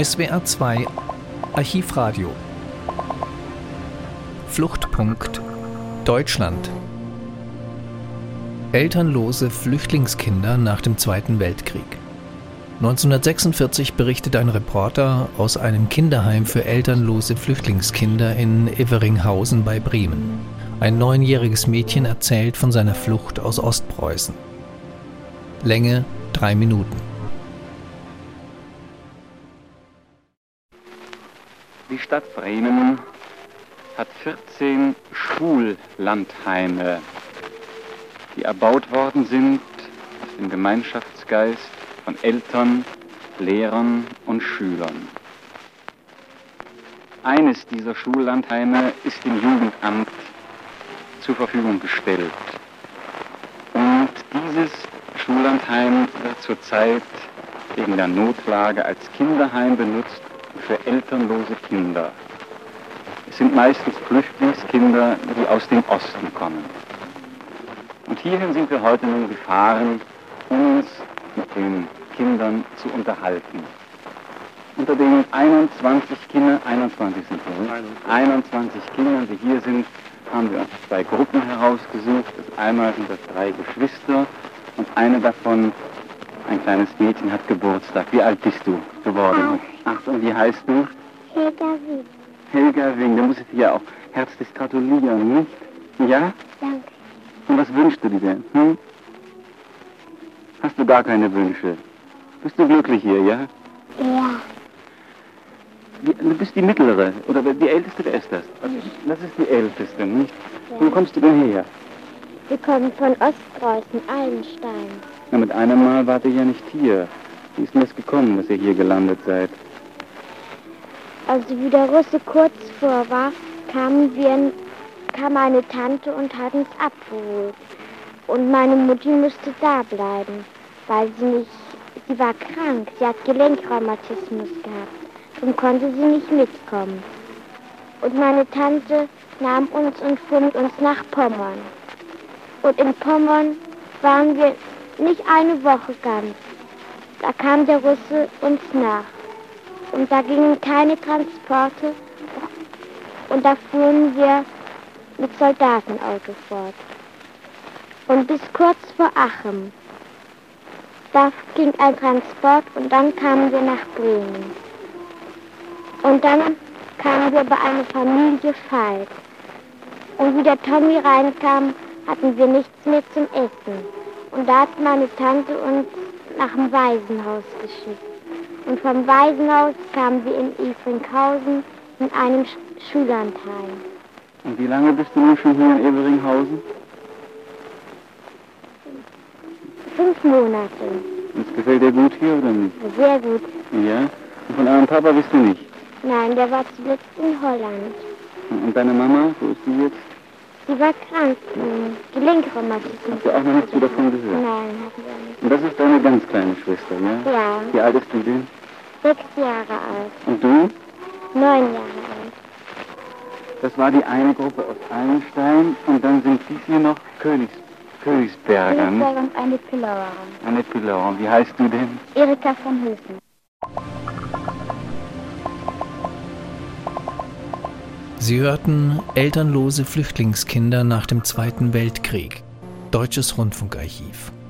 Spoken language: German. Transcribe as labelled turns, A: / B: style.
A: SWR 2 Archivradio. Fluchtpunkt Deutschland. Elternlose Flüchtlingskinder nach dem Zweiten Weltkrieg. 1946 berichtet ein Reporter aus einem Kinderheim für elternlose Flüchtlingskinder in Everinghausen bei Bremen. Ein 9-jähriges Mädchen erzählt von seiner Flucht aus Ostpreußen. Länge 3 Minuten.
B: Die Stadt Bremen hat 14 Schullandheime, die erbaut worden sind aus dem Gemeinschaftsgeist von Eltern, Lehrern und Schülern. Eines dieser Schullandheime ist dem Jugendamt zur Verfügung gestellt. Und dieses Schullandheim wird zurzeit wegen der Notlage als Kinderheim benutzt für elternlose Kinder. Es sind meistens Flüchtlingskinder, die aus dem Osten kommen. Und hierhin sind wir heute nun gefahren, um uns mit den Kindern zu unterhalten. Unter den 21 Kindern, 21 sind wir, 21 Kindern, die hier sind, haben wir uns 2 Gruppen herausgesucht. Einmal sind das 3 Geschwister und eine davon, ein kleines Mädchen, hat Geburtstag. Wie alt bist du geworden? 8. Und wie heißt du?
C: Helga Wing.
B: Helga Wing, da muss ich dir ja auch herzlich gratulieren, nicht? Ja?
C: Danke.
B: Und was wünschst du dir denn? Hm? Hast du gar keine Wünsche? Bist du glücklich hier, ja?
C: Ja.
B: Du bist die Mittlere, oder die Älteste, wer ist das? Das ist die Älteste, nicht?
C: Ja.
B: Wo kommst du denn her?
C: Wir kommen von Ostpreußen, Allenstein.
B: Na, mit einem Mal wart ihr ja nicht hier. Wie ist denn das gekommen, dass ihr hier gelandet seid?
C: Also wie der Russe kurz vor war, kam eine Tante und hat uns abgeholt. Und meine Mutti musste da bleiben, weil sie war krank, sie hat Gelenkrheumatismus gehabt und konnte sie nicht mitkommen. Und meine Tante nahm uns und fuhr mit uns nach Pommern. Und in Pommern waren wir nicht eine Woche ganz. Da kam der Russe uns nach. Und da gingen keine Transporte und da fuhren wir mit Soldatenauto fort. Und bis kurz vor Achem, da ging ein Transport und dann kamen wir nach Bremen. Und dann kamen wir bei einer Familie Falk. Und wie der Tommy reinkam, hatten wir nichts mehr zum Essen. Und da hat meine Tante uns nach dem Waisenhaus geschickt. Und vom Waisenhaus kamen wir in Everinghausen in einem Schullandheim.
B: Und wie lange bist du nun schon hier in Everinghausen?
C: 5 Monate.
B: Und es gefällt dir gut hier oder nicht?
C: Sehr gut.
B: Ja? Und von eurem Papa bist du nicht?
C: Nein, der war zuletzt in Holland.
B: Und deine Mama, wo ist die jetzt?
C: Sie war krank, Gelenkrheumatismus.
B: Hast du auch noch nichts davon gehört?
C: Nein, hatten wir nicht.
B: Und das ist deine ganz kleine Schwester, ja?
C: Ja,
B: Wie alt ist du denn?
C: 6 Jahre alt,
B: Und du?
C: 9 Jahre alt.
B: Das war die eine Gruppe aus Allenstein und dann sind dies hier noch Königsberger, ne?
C: Und eine Pilauerin.
B: Eine Pilauer. Wie heißt du denn?
C: Erika von Hülsen.
A: Sie hörten Elternlose Flüchtlingskinder nach dem Zweiten Weltkrieg. Deutsches Rundfunkarchiv.